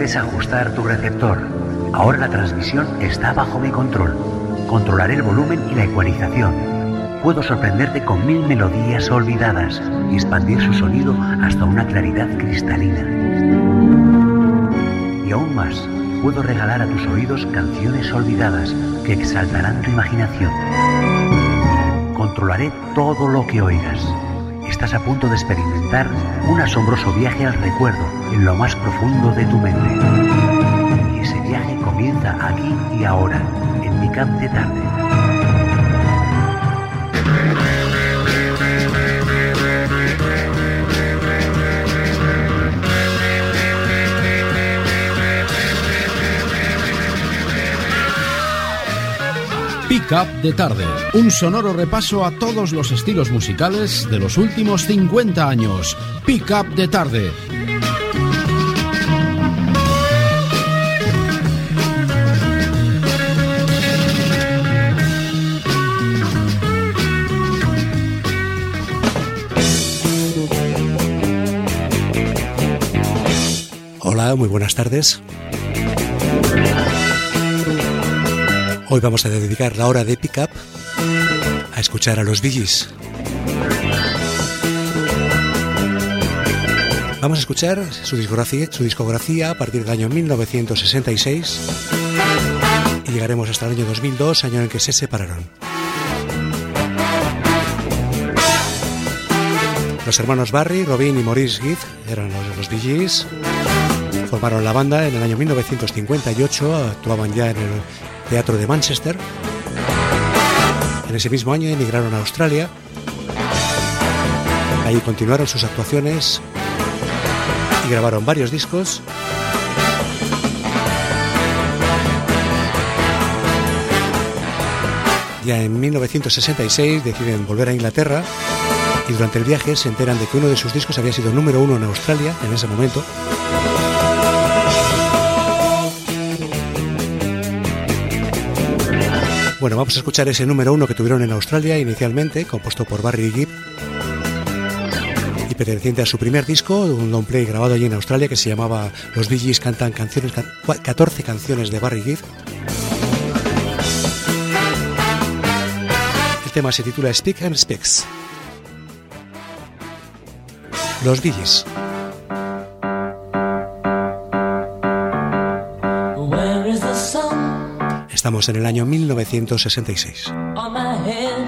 desajustar tu receptor. Ahora la transmisión está bajo mi control. Controlaré el volumen y la ecualización. Puedo sorprenderte con 1000 melodías olvidadas y expandir su sonido hasta una claridad cristalina. Y aún más, puedo regalar a tus oídos canciones olvidadas que exaltarán tu imaginación. Controlaré todo lo que oigas. Estás a punto de experimentar un asombroso viaje al recuerdo en lo más profundo de tu mente. Y ese viaje comienza aquí y ahora, en Pick Up de Tarde. Pick Up de Tarde, un sonoro repaso a todos los estilos musicales de los últimos 50 años. Pick Up de Tarde. Hola, muy buenas tardes. Hoy vamos a dedicar la hora de Pick Up a escuchar a los Bee Gees. Vamos a escuchar su discografía a partir del año 1966 y llegaremos hasta el año 2002, año en que se separaron. Los hermanos Barry, Robin y Maurice Gibb eran los Bee Gees. Formaron la banda en el año 1958, actuaban ya en el Teatro de Manchester. En ese mismo año emigraron a Australia. Ahí continuaron sus actuaciones y grabaron varios discos. Ya en 1966 deciden volver a Inglaterra y durante el viaje se enteran de que uno de sus discos había sido número 1 en Australia en ese momento. Bueno, vamos a escuchar ese número 1 que tuvieron en Australia inicialmente, compuesto por Barry Gibb y perteneciente a su primer disco, un long play grabado allí en Australia que se llamaba Los Bee Gees cantan 14 canciones de Barry Gibb. El tema se titula Speak and Speaks. Los Bee Gees. Estamos en el año 1966. On my head,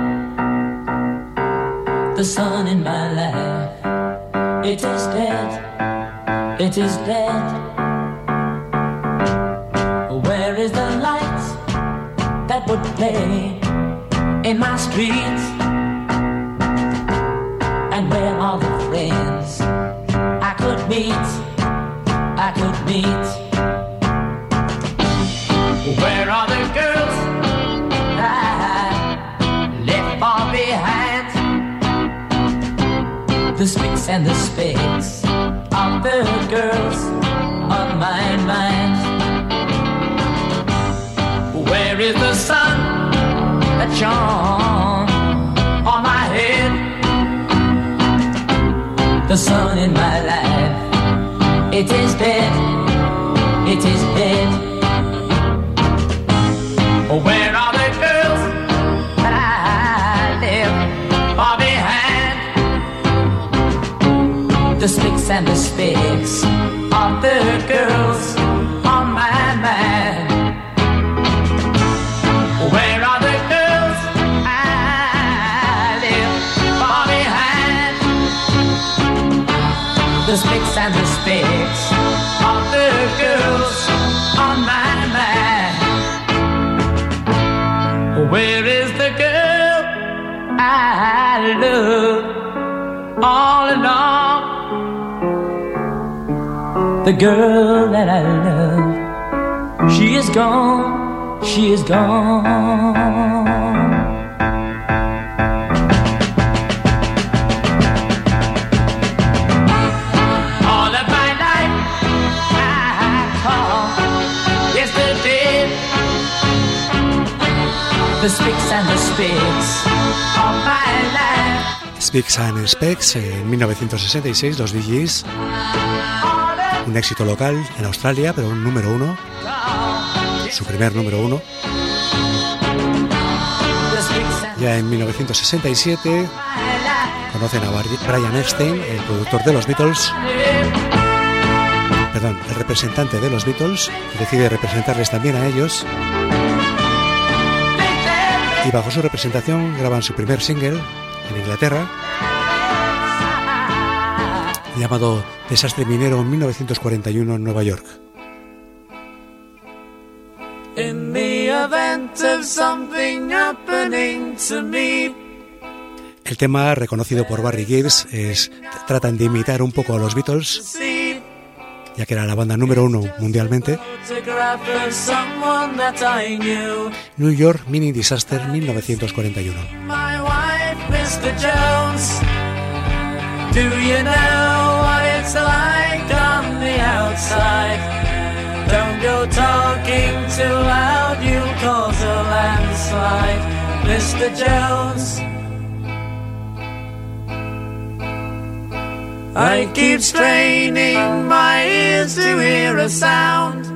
the sun in my life, it is dead, it is dead. Where is the light that would play in my streets? And where are the friends I could meet, I could meet? Where are the girls I left far behind? The speaks and the specks of the girls on my mind. Where is the sun that shone on my head? The sun in my life, it is dead, it is dead. Where are the girls that I left far behind? The speaks and the specks of the girls on my mind. Where are the girls I left far behind? The speaks and the specks of the girls on my mind. Where is the girl I love all along? The girl that I love, she is gone, she is gone. All of my life I call yesterday. The speaks and the specks of my life. Speaks and Specs en 1966, los Bee Gees. All of Un éxito local en Australia, pero un número 1, su primer número 1. Ya en 1967 conocen a Brian Epstein, el productor de los Beatles, perdón, el representante de los Beatles, que decide representarles también a ellos. Y bajo su representación graban su primer single en Inglaterra, llamado Desastre Minero, en 1941 en Nueva York. In the event of something happening to me. El tema, reconocido por Barry Gibb, tratan de imitar un poco a los Beatles, ya que era la banda número 1 mundialmente. New York Mini Disaster, 1941. My wife, Mr. Jones. Do you know what it's like on the outside? Don't go talking too loud, you'll cause a landslide, Mr. Jones. I keep straining my ears to hear a sound.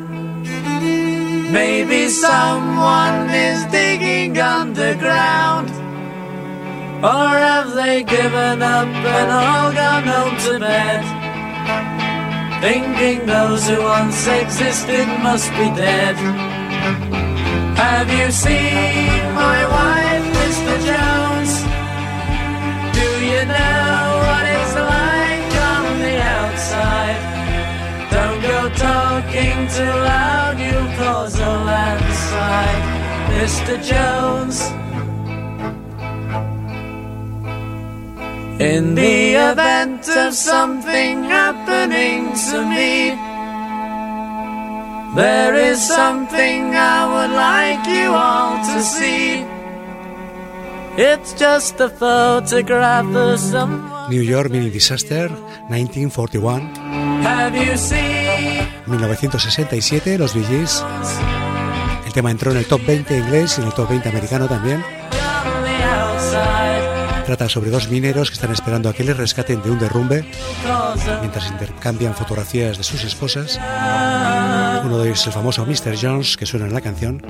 Maybe someone is digging underground. Or have they given up and all gone home to bed, thinking those who once existed must be dead? Have you seen my wife, Mr. Jones? Do you know what it's like on the outside? Don't go talking too loud, you'll cause a landslide, Mr. Jones. In the event of something happening to me, there is something I would like you all to see. It's just a photograph of someone. New York Mini Disaster, 1941. Have you seen 1967, los Bee Gees. El tema entró en el top 20 inglés y en el top 20 americano también. on the outside? Trata sobre dos mineros que están esperando a que les rescaten de un derrumbe mientras intercambian fotografías de sus esposas. Uno de ellos es el famoso Mr. Jones, que suena en la canción.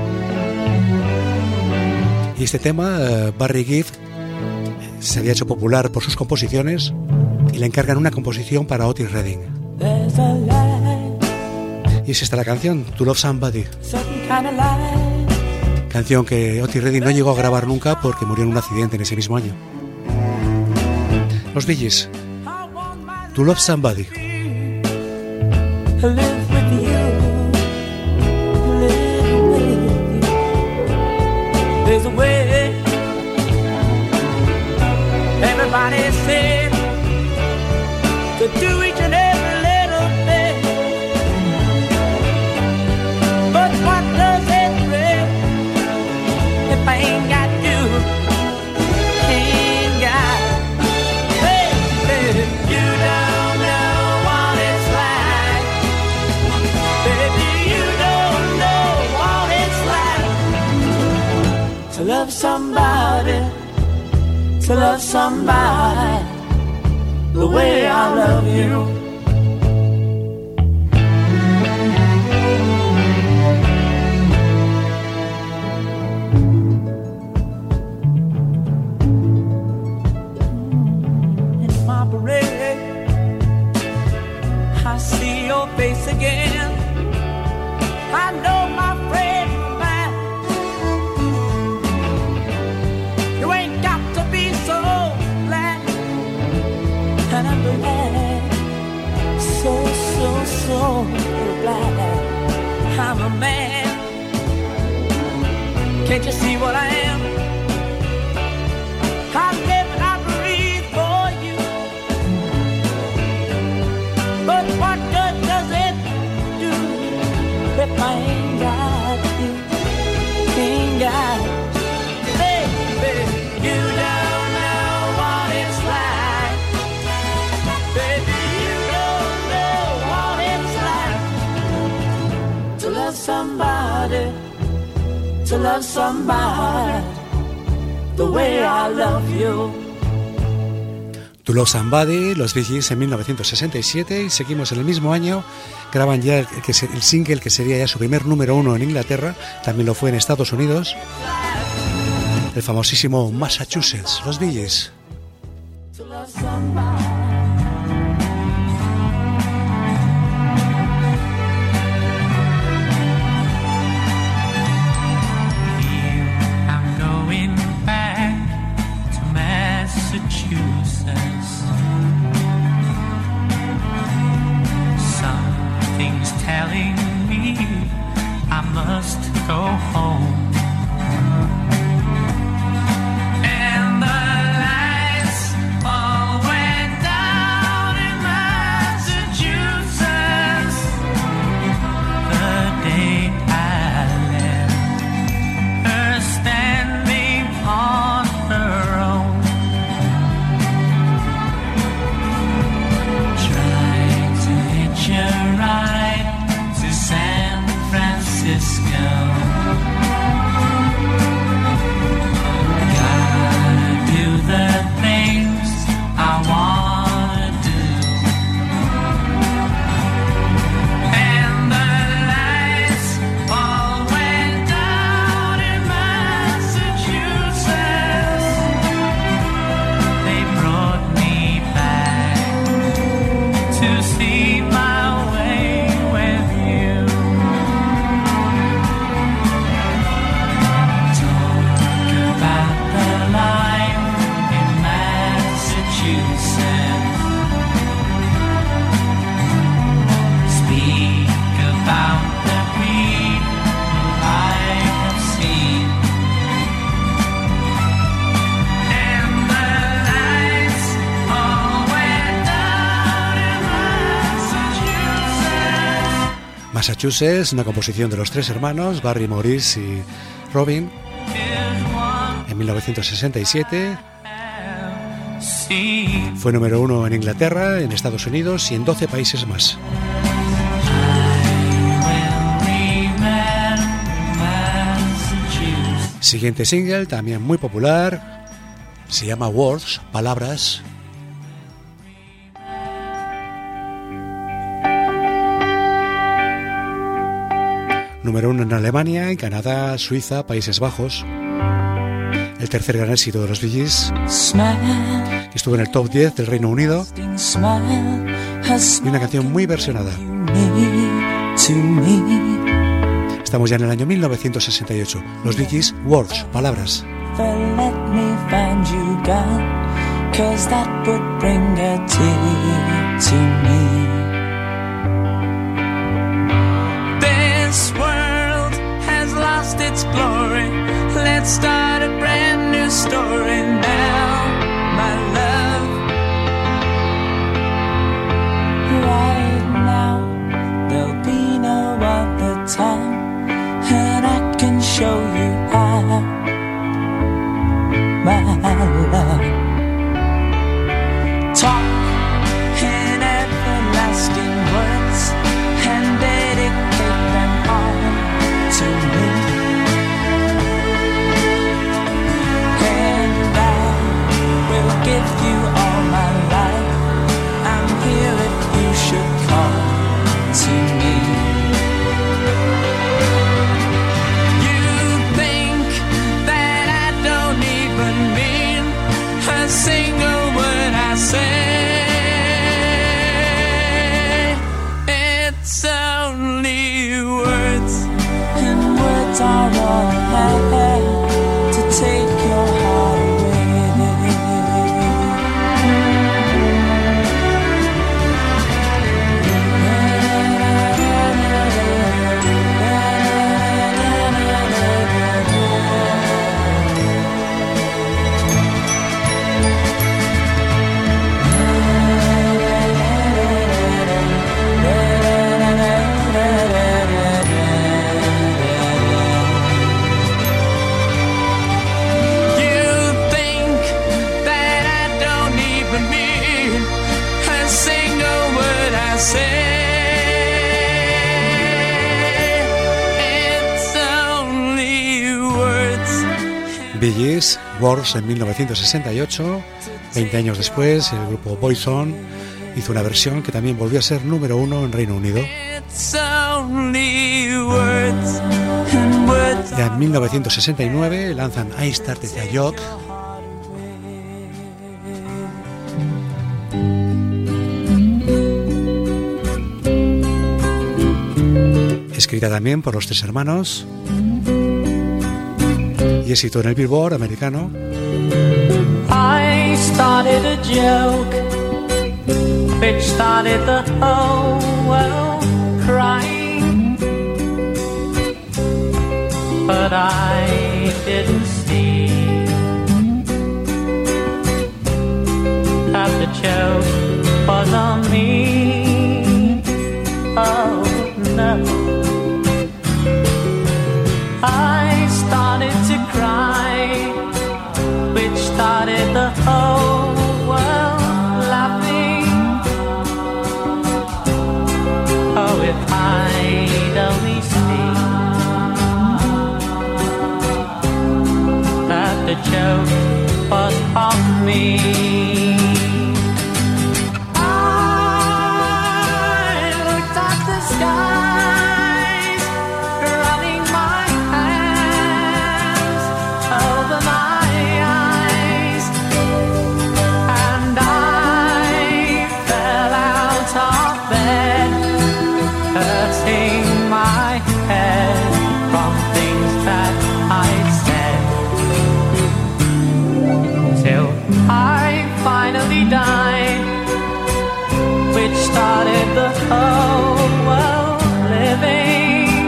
Y este tema, Barry Gibb, se había hecho popular por sus composiciones y le encargan una composición para Otis Redding. There's a light, Y es esta la canción, To Love Somebody. certain kind of light. Canción que Otis Redding no llegó a grabar nunca porque murió en un accidente en ese mismo año. Los Bee Gees, To Love Somebody. To live with you, live with you. There's a way. Everybody said to do each and every little thing, but what does it bring if I ain't got you? Ain't got. Hey, hey, you don't know what it's like. Baby, you don't know what it's like to love somebody, to love somebody the way I love you. In my parade, I see your face again. I know my friend of mine. You ain't got to be so glad, and I'm glad, so glad I'm a man. Can't you see what I am? I live and I breathe for you. But what good does it do if I ain't got you? Ain't got you. Baby, you don't know what it's like. Baby, you don't know what it's like to love somebody, to love somebody the way I love you. To Love Somebody, los Bee Gees en 1967, y seguimos en el mismo año, graban ya el single que sería ya su primer número 1 en Inglaterra, también lo fue en Estados Unidos, el famosísimo Massachusetts, los Bee Gees. Something's telling me I must go home. And the lights all went down in Massachusetts the day I left her standing on her own. A ride to San Francisco. Gotta do the things I wanna do. And the lights all went down in Massachusetts. They brought me back to see my Massachusetts, una composición de los tres hermanos, Barry, Maurice y Robin, en 1967. Fue número 1 en Inglaterra, en Estados Unidos y en 12 países más. Siguiente single, también muy popular, se llama Words, Palabras. Número 1 en Alemania, en Canadá, Suiza, Países Bajos. El tercer gran éxito de los Bee Gees, que estuvo en el top 10 del Reino Unido, y una canción muy versionada. Estamos ya en el año 1968. Los Bee Gees, Words, Palabras. Its glory. Let's start a brand new story now, my love. Right now, there'll be no other time, and I can show you how, my love. Talk in everlasting words and dedicate them all to me. Give you all my life. I'm here if you should call to me. You think that I don't even mean a single word I say. It's only words, and words are all I have to take your heart away. Bee Gees, Words en 1968, 20 años después, el grupo Boyzone hizo una versión que también volvió a ser número 1 en Reino Unido. Ya en 1969 lanzan I Started a Joke, escrita también por los tres hermanos y éxito en el Billboard americano. I started a joke which started the whole world crying, but I didn't see that the joke was on me. Oh no, I started to cry, which started the whole world laughing. Oh, if I'd only seen that the joke was on me. I looked at the skies, running my hands over my eyes, and I fell out of bed, hurting my head from things that I'd said, till I finally died, which started the whole world living.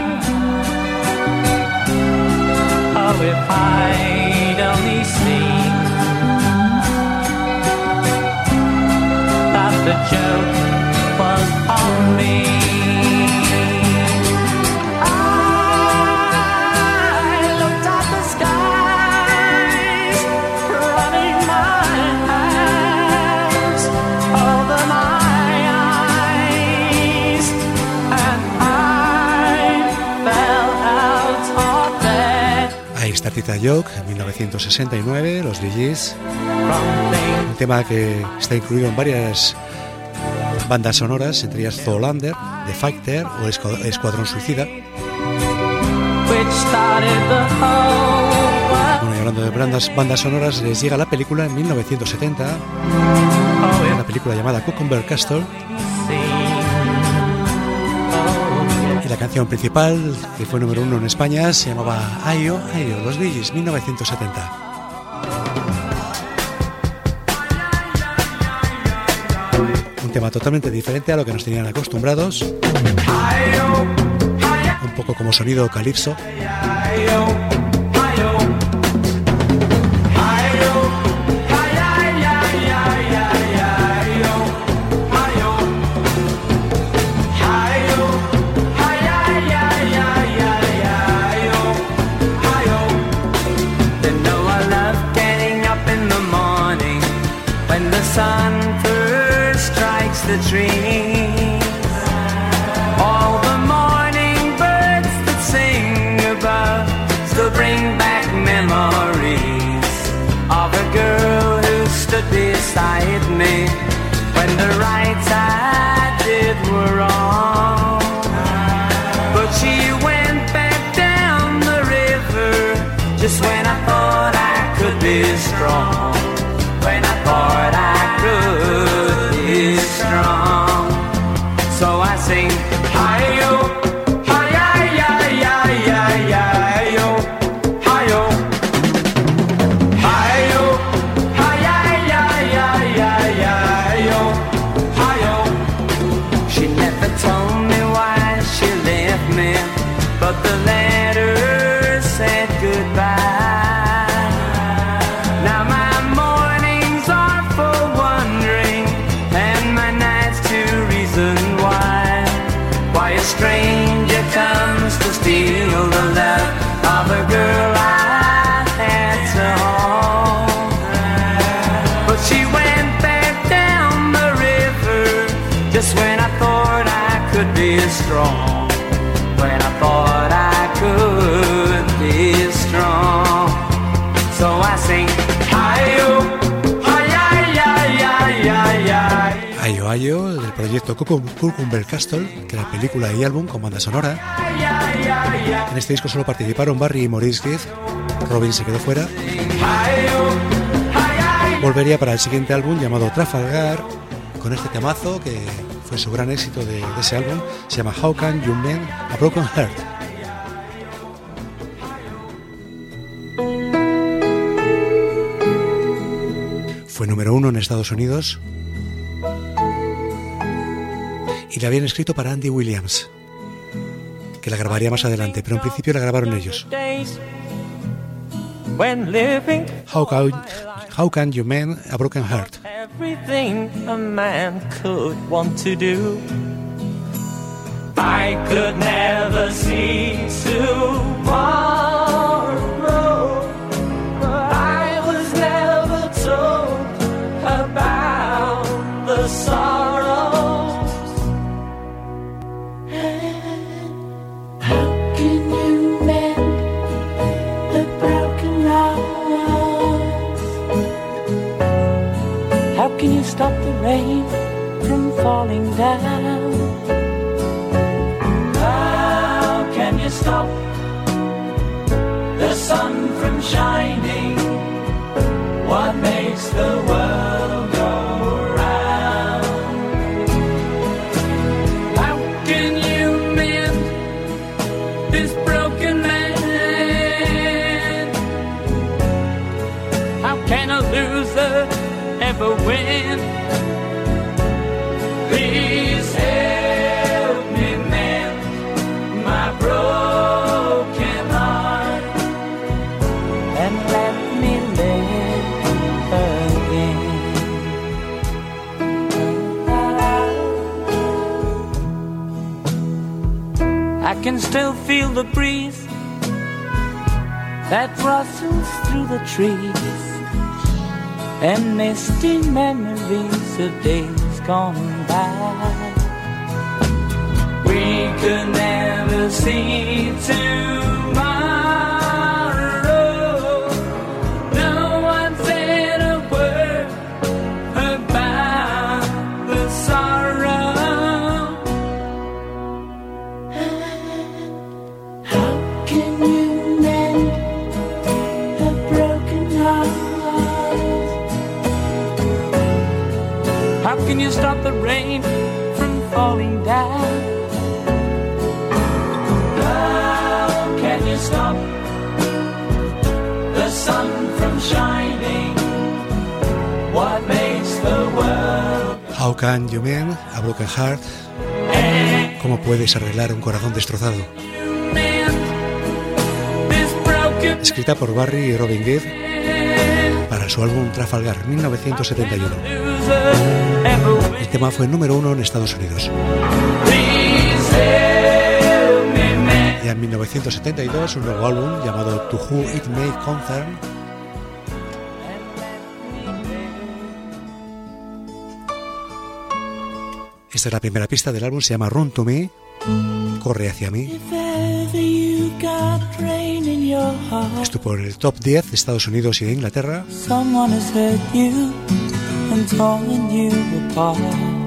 Oh, if I'd only seen that the joke was on me. I looked at the skies, running my hands over my eyes, and I fell out of bed. I Started a Joke, en 1969, los Bee Gees, un tema que está incluido en varias bandas sonoras, entre ellas Zoolander, The Fighter o Escuadrón Suicida. Bueno, y hablando de bandas sonoras, les llega la película en 1970, una película llamada Cucumber Castle, y la canción principal, que fue número 1 en España, se llamaba Ayo, Ayo, los Bee Gees, 1970. Un tema totalmente diferente a lo que nos tenían acostumbrados, un poco como sonido calipso. The trees, all the morning birds that sing above still bring back memories of a girl who stood beside me when the rights I did were wrong. But she went back down the river just when I thought I could be strong, when I thought I could be strong. So I sing hi-yo, hi-yi-yi-yi-yi-yi-yo, hi-yo, hi-yo, hi-yi-yi-yi-yi-yi-yo, hi-yo. She never told me why she left me, but the letter said goodbye. Now my mornings are for wondering, and my nights to reason why a stranger comes to steal the love of a girl I had to hold. But she went back down the river just when I thought I could be strong, when I thought I could be strong. So I sing hi-yo, hi-yi-yi-yi-yi-yo, caballo del proyecto Cucumber Castle, que era película y álbum con banda sonora. En este disco solo participaron Barry y Maurice Gibb. Robin se quedó fuera. Volvería para el siguiente álbum llamado Trafalgar con este temazo que fue su gran éxito de ese álbum. Se llama How Can You Mend a Broken Heart. Fue número 1 en Estados Unidos y la habían escrito para Andy Williams, que la grabaría más adelante, pero en principio la grabaron ellos. How can you mend a broken heart? Everything a man could want to do. I could never see tomorrow. I was never told about the sorrows. How can you mend a broken heart? How can you stop the rain from falling down? How can you stop the sun from shining? What makes the world go round? How can you mend this broken man? How can a loser ever win? Please help me mend my broken heart and let me live again. I can still feel the breeze that rustles through the trees and misty memories of days gone by. We could never see tomorrow. No one said a word about the sorrow. How can you mend a broken heart? How can you stop the rain from falling down? How can you stop the sun from shining? What makes the world? How can you mend a broken heart? ¿Cómo puedes arreglar un corazón destrozado? Escrita por Barry y Robin Gibb para su álbum Trafalgar, 1971. El tema fue número 1 en Estados Unidos. Y en 1972 un nuevo álbum llamado To Who It May Concern. Esta es la primera pista del álbum, se llama Run to Me, Corre hacia mí. Estuvo en el top 10 de Estados Unidos y de Inglaterra. Someone has hurt you and torn you apart.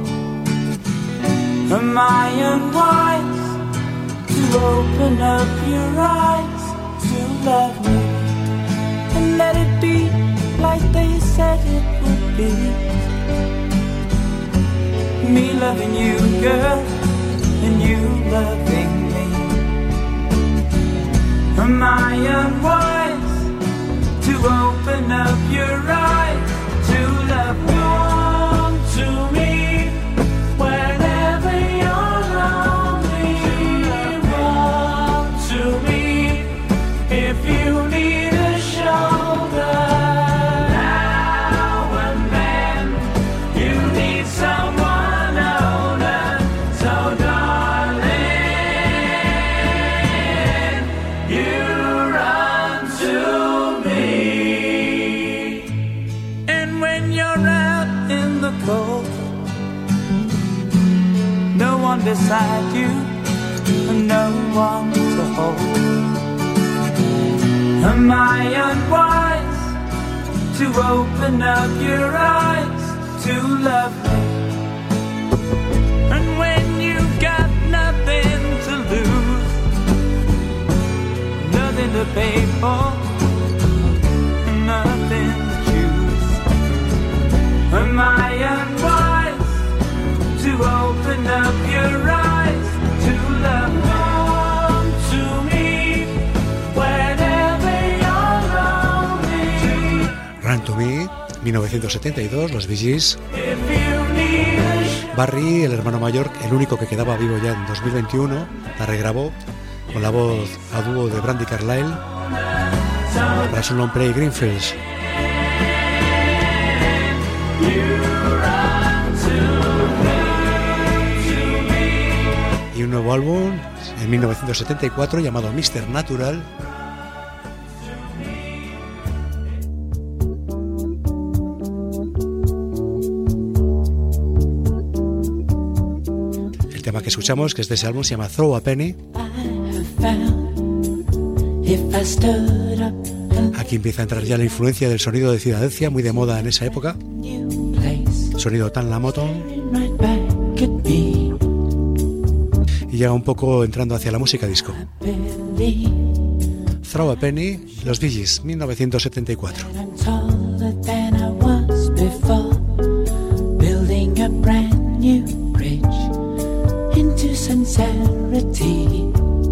Am I unwise to open up your eyes to love me and let it be like they said it would be? Me loving you, girl, and you loving me. Am I unwise to open up your eyes to love? Come to me whenever you're lonely. Run to me if you need a shoulder. Now and then you need someone older. So darling, you run to me. And when you're out in the cold, no one beside you, and no one to hold. Am I unwise to open up your eyes to love me Oh, nothing to choose. Am I unwise to open up your eyes to love? Come to me whenever you're lonely. Run to Me, 1972, los Bee Gees. Barry, el hermano mayor, el único que quedaba vivo ya en 2021, la regrabó con la voz a dúo de Brandi Carlile para su long play Greenfields. Y un nuevo álbum en 1974 llamado Mr. Natural. El tema que escuchamos, que es de ese álbum, se llama Throw a Penny. Aquí empieza a entrar ya la influencia del sonido de Filadelfia, muy de moda en esa época. Sonido tan Lamoton. Y ya un poco entrando hacia la música disco. Throw a Penny, los Bee Gees, 1974. Into sincerity.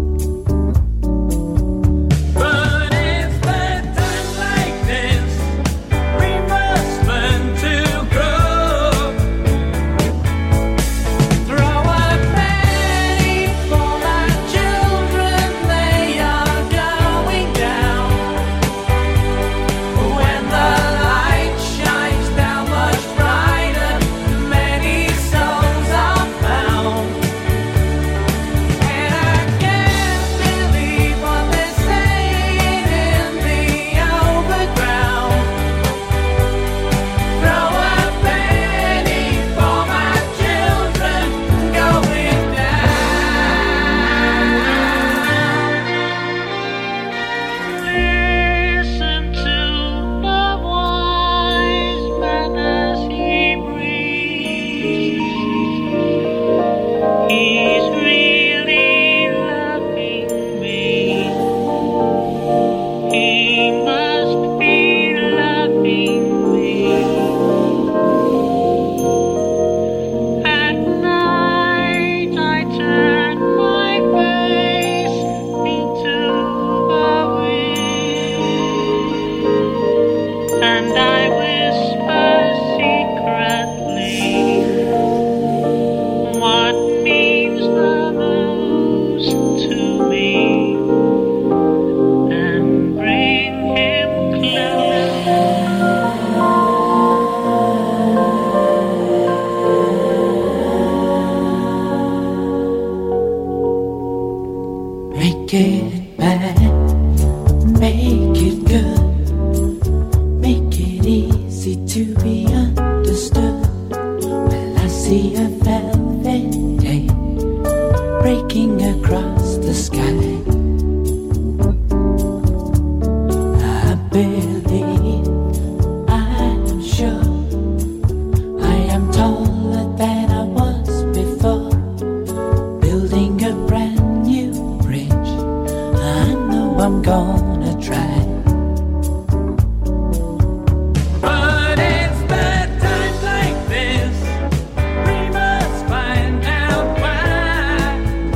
But it's the times like this we must learn to grow. Throw a penny for my children, they are going down. When the light shines down much brighter, many souls are found. Make it bad, make it good, make it easy to be understood. Well, I see a velvet day breaking across the sky. I believe, I'm sure, I am taller than I was before, building a brand new bridge. I know I'm gonna try. But it's the times like this we must find out why.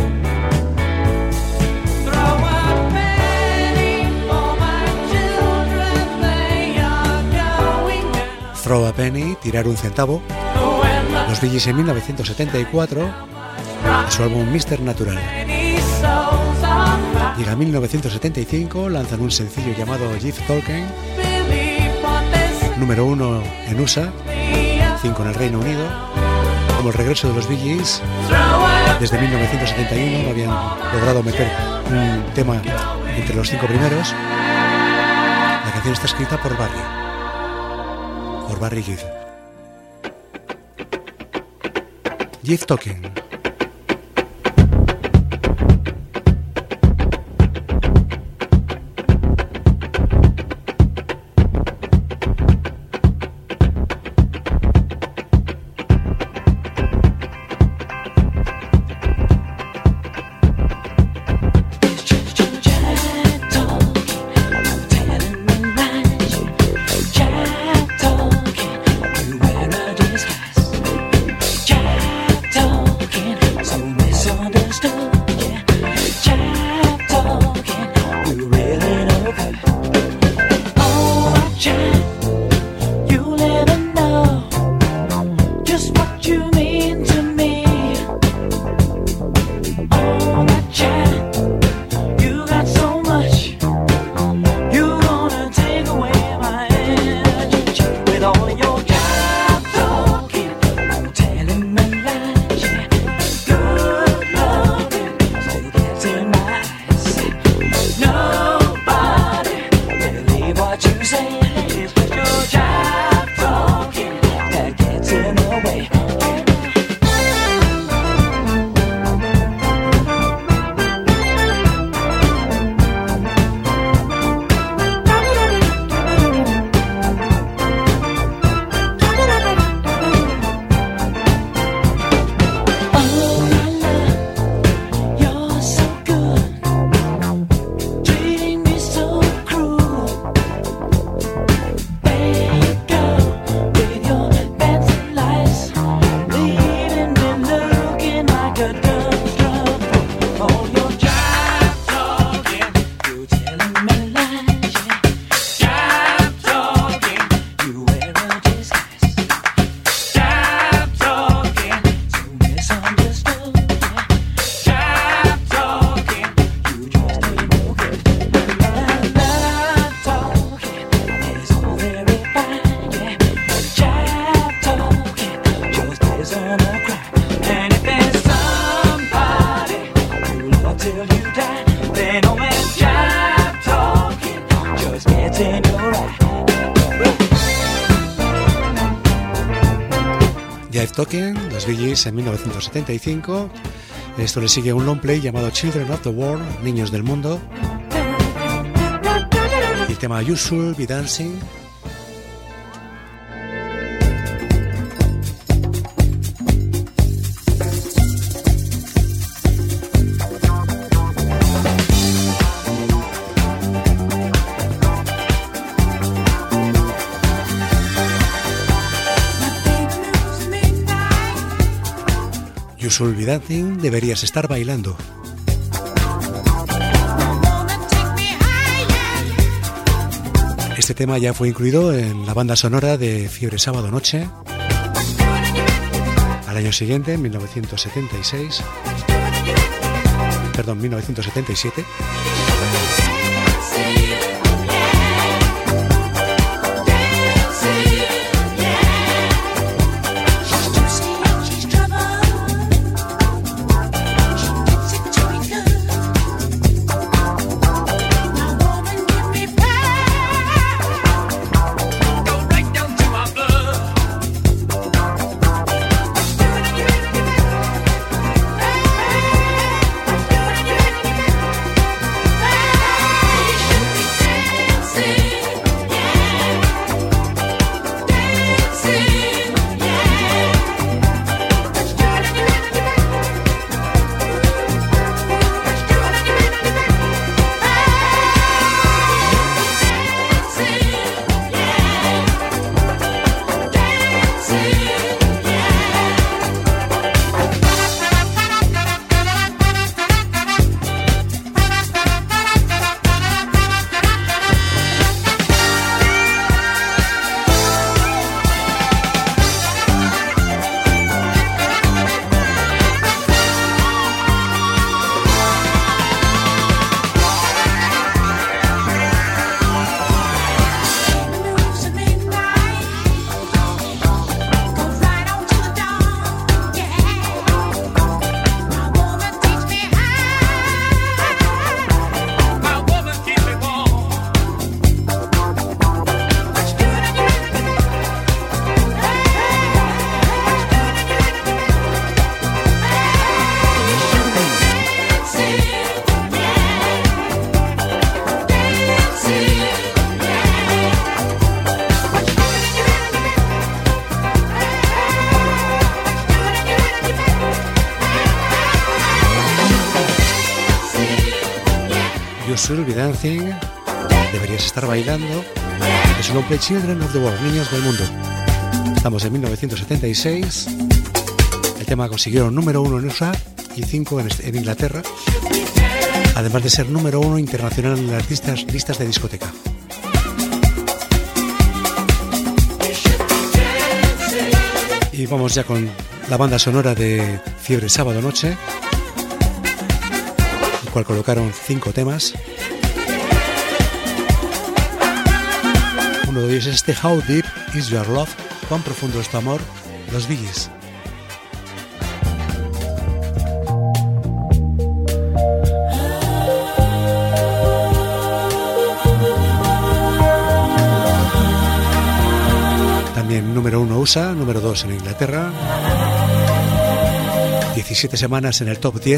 Throw a penny for my children, they are going down. Throw a Penny, tirar un centavo. When the Los Bee Gees en 1974, de su álbum Mr. Natural. many souls are found. Llega 1975, lanzan un sencillo llamado Give Tolkien, Believe what they número 1 en USA, say. 5 en el Reino Unido. Como el regreso de los Bee Gees, Throw a desde 1971 no habían logrado meter un tema entre los 5 primeros. La canción está escrita por Barry Gibb. Give Tolkien. Talking, los Bee Gees en 1975. Esto le sigue un long play llamado Children of the World, Niños del Mundo. Y el tema You Should Be Dancing. You Should Be Dancing, deberías estar bailando. Este tema ya fue incluido en la banda sonora de Fiebre Sábado Noche al año siguiente, en 1977. You Should Be Dancing, deberías estar bailando. Es un long play, Children of the World, Niños del Mundo. Estamos en 1976. El tema consiguió número 1 en USA y 5 en Inglaterra, además de ser número 1 internacional en las listas de discoteca. Y vamos ya con la banda sonora de Fiebre Sábado Noche, el cual colocaron 5 temas. Uno de ellos es este How Deep Is Your Love, cuán profundo es tu amor, los Bee Gees. También número 1 USA, número 2 en Inglaterra, 17 semanas en el top 10.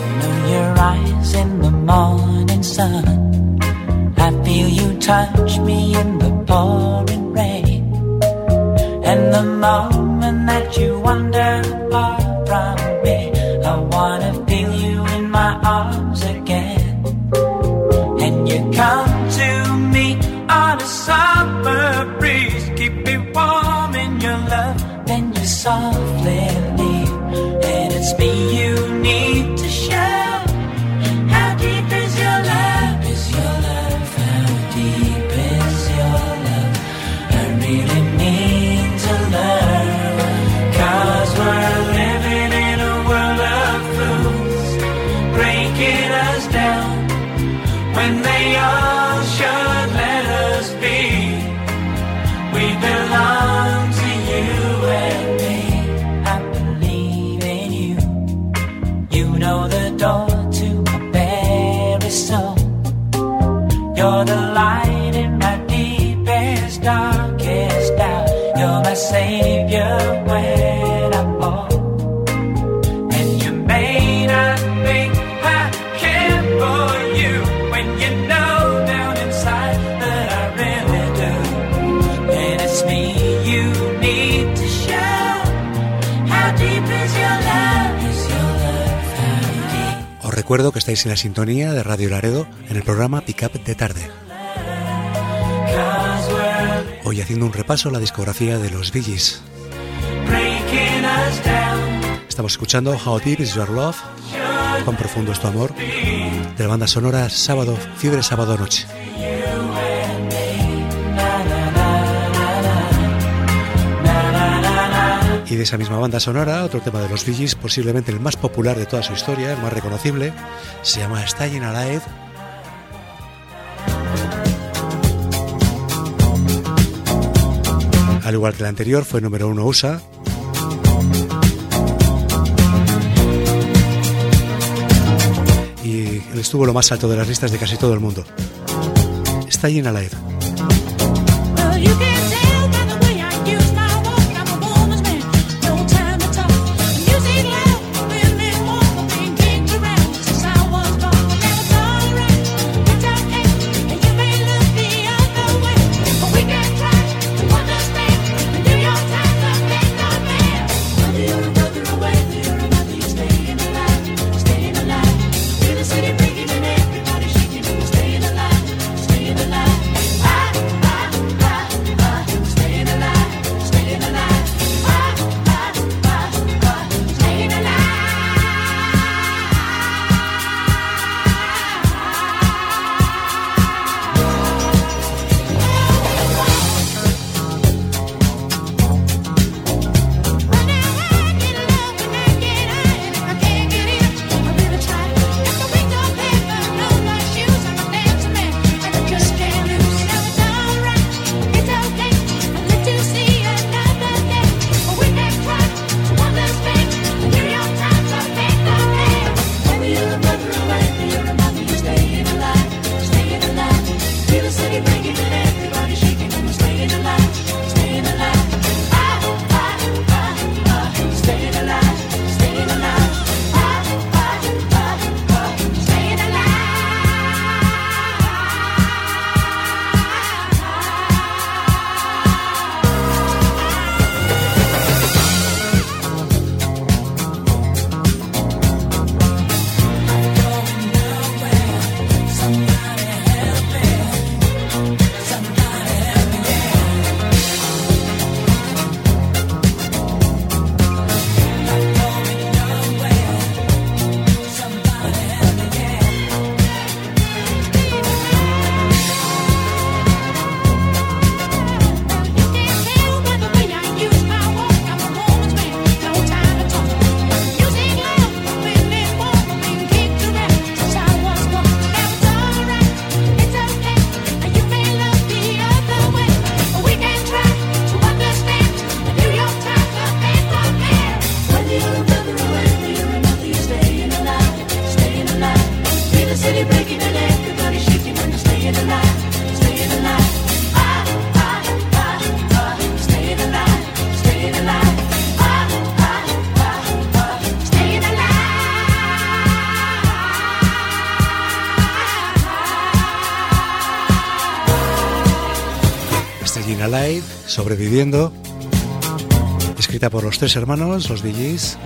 I feel you touch me in the pouring rain, and the moment that you wander far from me, I wanna feel you in my arms again. And you come to me on a summer breeze, keep me warm in your love, then you softly leave, and it's me you need to show. How deep is your love? Is your love? How deep is your love? I really need to learn, 'cause we're living in a world of fools, breaking us down when they all should let us be. We belong to you and me. I believe in you. You know the door to my very soul. You're the light in my deepest, darkest doubt. You're my savior when I fall. And you may not think I care for you when you know down inside that I really do. And it's me you need to show. How deep is your love? Is your love? How deep? Os recuerdo que estáis en la sintonía de Radio Laredo en el programa Pick Up de Tarde. Hoy haciendo un repaso a la discografía de los Bee Gees. Estamos escuchando How Deep Is Your Love, cuán profundo es tu amor, de la banda sonora Sábado, Fiebre Sábado Noche. Y de esa misma banda sonora, otro tema de los Bee Gees, posiblemente el más popular de toda su historia, el más reconocible, se llama Staying Alive. Al igual que la anterior, fue número 1 USA. Y él estuvo lo más alto de las listas de casi todo el mundo. Staying Alive. Staying alive. Alive, sobreviviendo, escrita por los tres hermanos, los Bee Gees,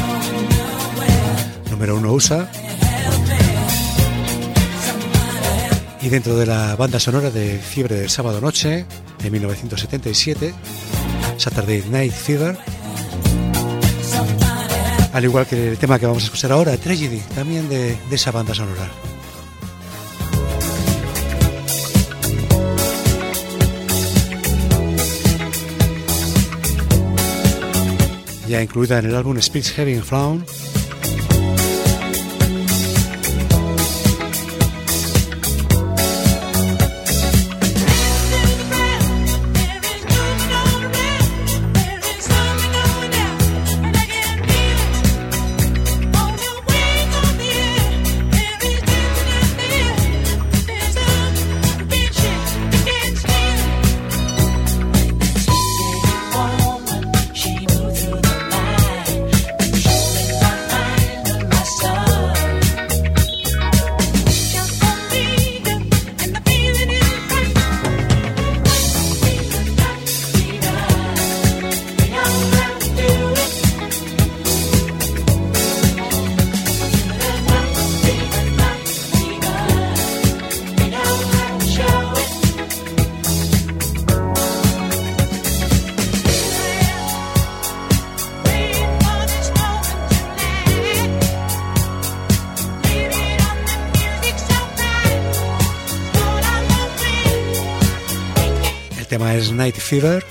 número 1 USA, y dentro de la banda sonora de Fiebre del Sábado Noche, de 1977, Saturday Night Fever, al igual que el tema que vamos a escuchar ahora, Tragedy, también de esa banda sonora. Ya incluida en el álbum Spirits Having Flown. Night Fever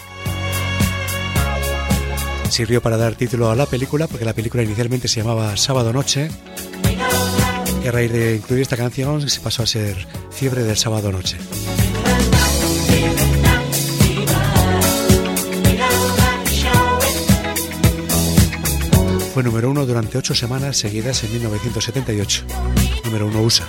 sirvió para dar título a la película, porque la película inicialmente se llamaba Sábado Noche, y a raíz de incluir esta canción se pasó a ser Fiebre del Sábado Noche. Fue número 1 durante 8 semanas seguidas en 1978, número 1 USA.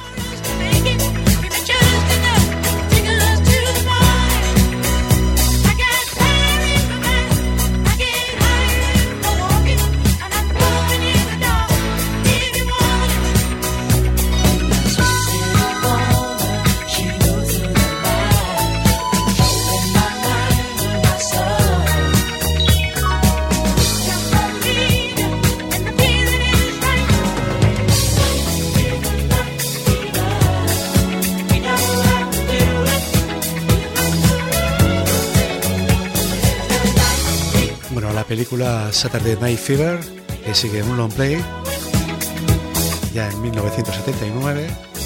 Película Saturday Night Fever, que sigue en un long play ya en 1979,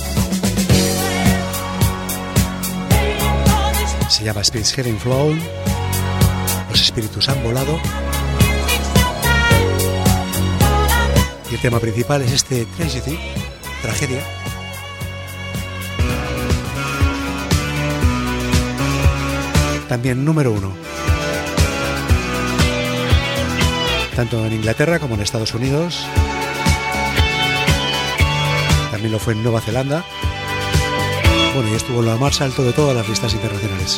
se llama Spirits Having Flown, los espíritus han volado, y el tema principal es este Tragedy, tragedia. También número 1 tanto en Inglaterra como en Estados Unidos. También lo fue en Nueva Zelanda. Bueno, y estuvo en lo más alto de todas las listas internacionales.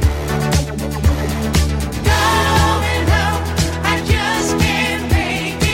Going home, I just can't make it.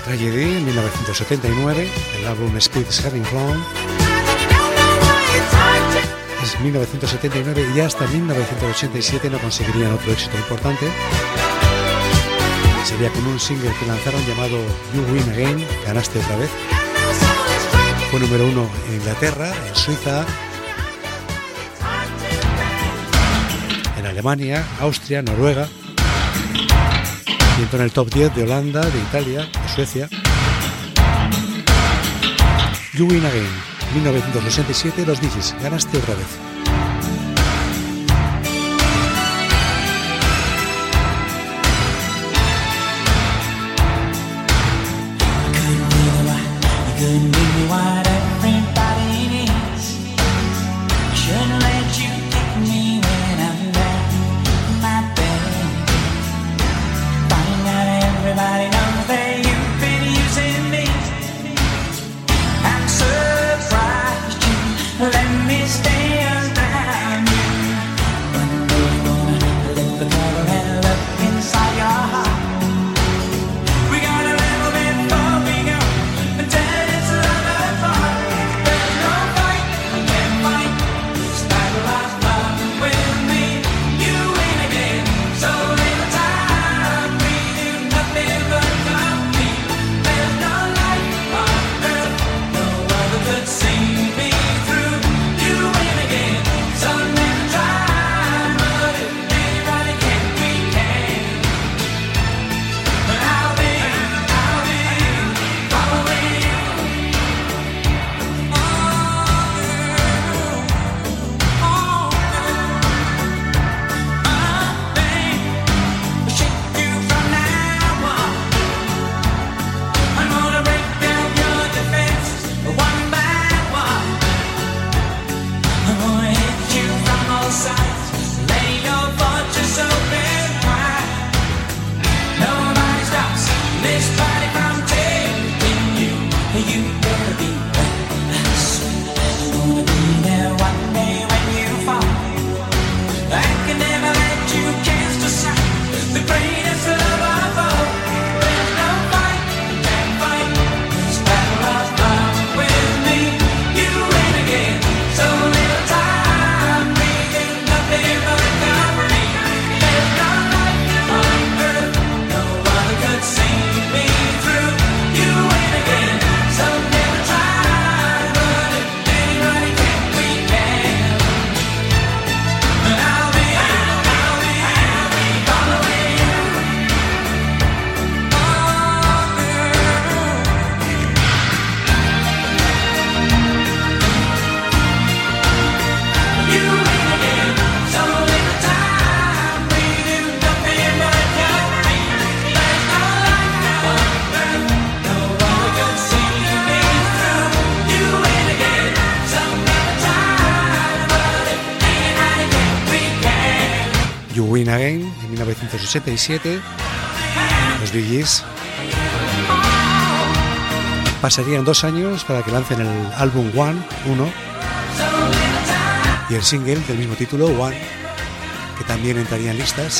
Tragedy en 1979, el álbum Spirits Having Flown. Es 1979 y hasta 1987 no conseguirían otro éxito importante. Sería con un single que lanzaron llamado You Win Again, Ganaste otra vez. Fue número 1 en Inglaterra, en Suiza, en Alemania, Austria, Noruega. Y entró en el top 10 de Holanda, de Italia, de Suecia. You Win Again, 1967, los Bee Gees, Ganaste otra vez. You Win Again en 1987, los Bee Gees. Pasarían 2 años para que lancen el álbum One, y el single del mismo título, One, que también entraría en listas.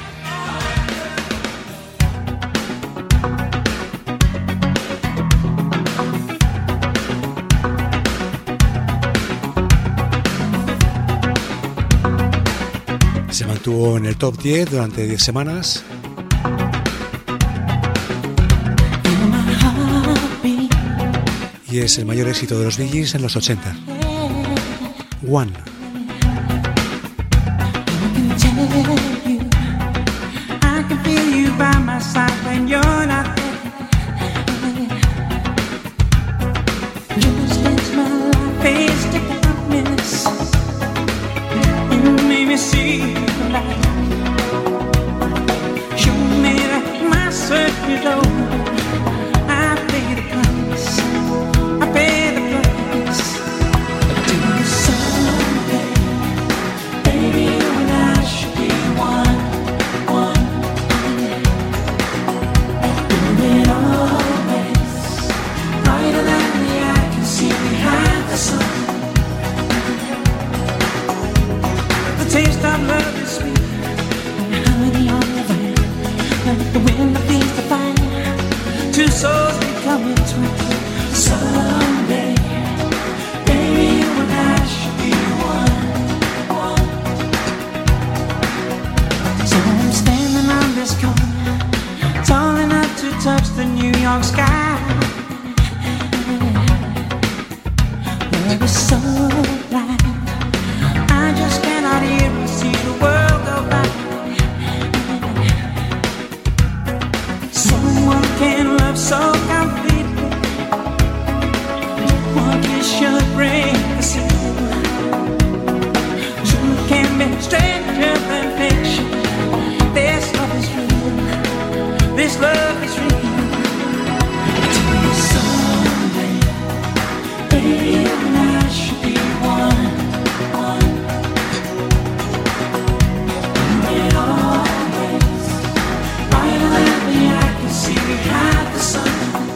Se mantuvo en el top 10 durante 10 semanas. Y es el mayor éxito de los Bee Gees en los 80. One. Baby, you and I should be one. souls becoming twin. Someday, baby, you and I should be one. So I'm standing on this corner, tall enough to touch the New York sky. Love is so blind, I just cannot hear or see the world go by. Someone can love so completely, one kiss should bring the seal. Truth can be stranger than fiction. This love is real, this love is real. Someday, baby, you and I should be one. And always, right around me, I can see behind the sun.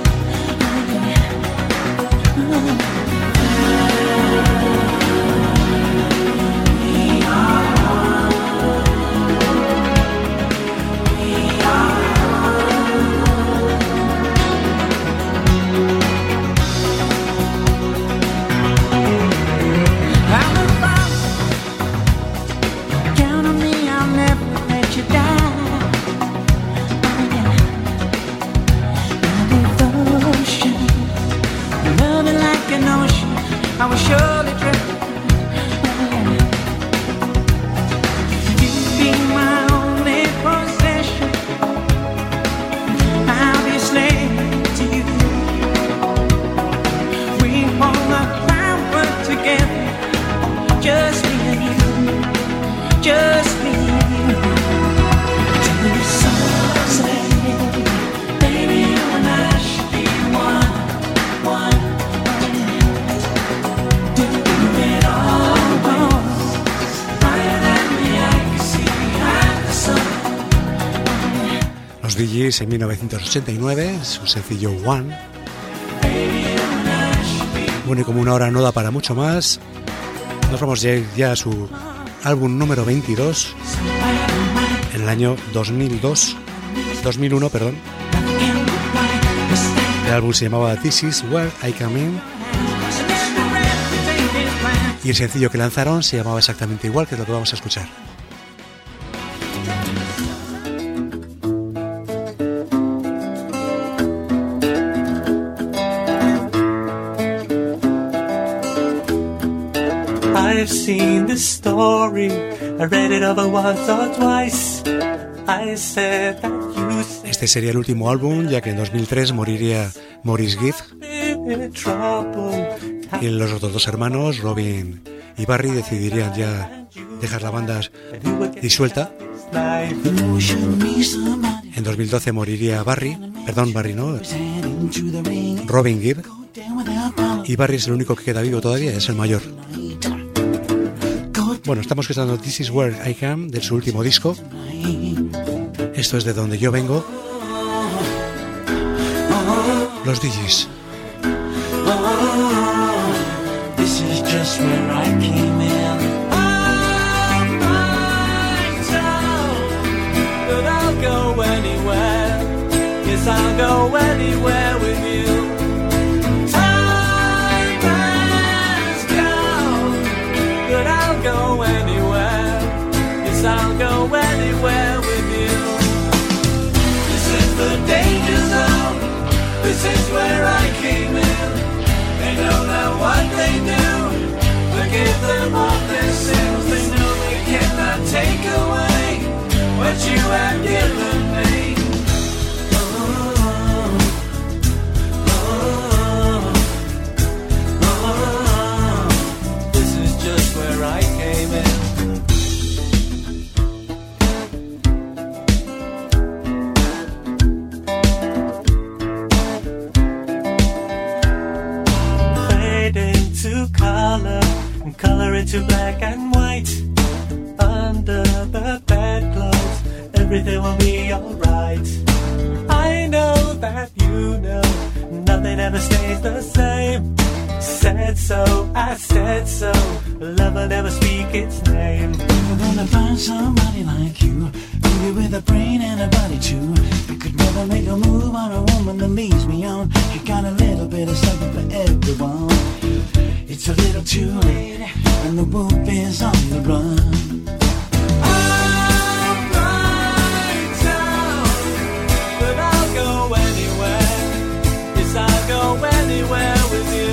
I will surely drift. You be my only possession, I'll be a slave to you. We hold the power together, just me and you, just me and you. Till you someday, baby, you and I should be one. Los Bee Gees en 1989, su sencillo One. Bueno, y como una hora no da para mucho más, nos vamos ya a su álbum número 22, en el año 2001, perdón. El álbum se llamaba This Is Where I Come In, y el sencillo que lanzaron se llamaba exactamente igual, que es lo que vamos a escuchar. I've seen this story, I read it over once or twice. I said that you said este sería el último álbum, ya que en 2003 moriría Maurice Gibb y los otros dos hermanos, Robin y Barry, decidirían ya dejar la banda disuelta. En 2012 moriría Robin Gibb, y Barry es el único que queda vivo todavía, es el mayor. Bueno, estamos escuchando This Is Where I Am, de su último disco. Esto es de donde yo vengo. Los Bee Gees. This is just where I came in. But I'll go anywhere. Yes, I'll go anywhere with you. Time has gone, but I'll go anywhere. Yes, I'll go anywhere with you. This is the danger zone. This is where I came in. They know that what they do, forgive them all their sins. They know they cannot take away what you have given me. This is just where I came in. Color into black and white. Under the bedclothes, everything will be alright. I know that you know nothing ever stays the same. Said so, I said so. Love will never speak its name. You're gonna find somebody like you, maybe with a brain and a body too. You could never make a move on a woman that leads me on. You got a little bit of something for everyone. It's a little too late, and the wolf is on the run. I'm right down, but I'll go anywhere. Yes, I'll go anywhere with you.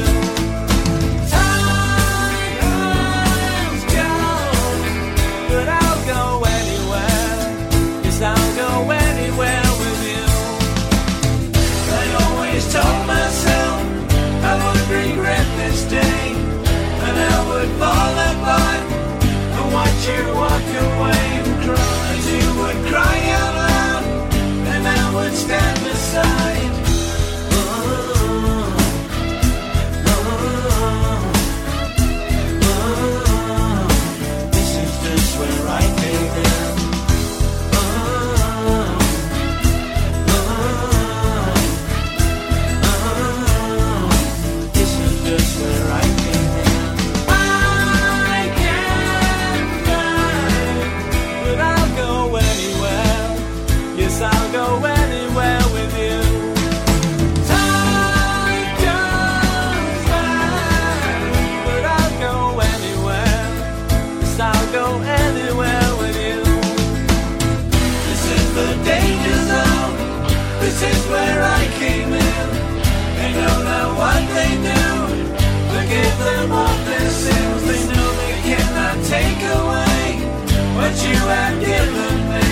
Time's gone, but I'll go anywhere. Yes, I'll go anywhere with you. I always told myself I would regret this day, and I would fall apart and watch you walk away and cry. You would cry out loud, and I would stand beside. This is just where I came in. This is just where I came in. I can't fly, but I'll go anywhere. Yes, I'll go anywhere with you. Time goes by, but I'll go anywhere. Yes, I'll go anywhere with you. This is the danger zone. This is where I came in. They know not what they do. Forgive them all their sins. They know they cannot take away what you have given me.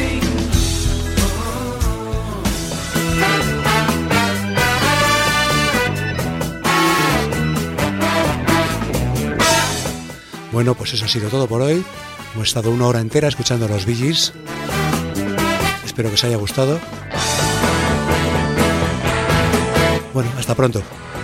Bueno, pues eso ha sido todo por hoy. Hemos estado una hora entera escuchando a los Bee Gees. Espero que os haya gustado. Bueno, hasta pronto.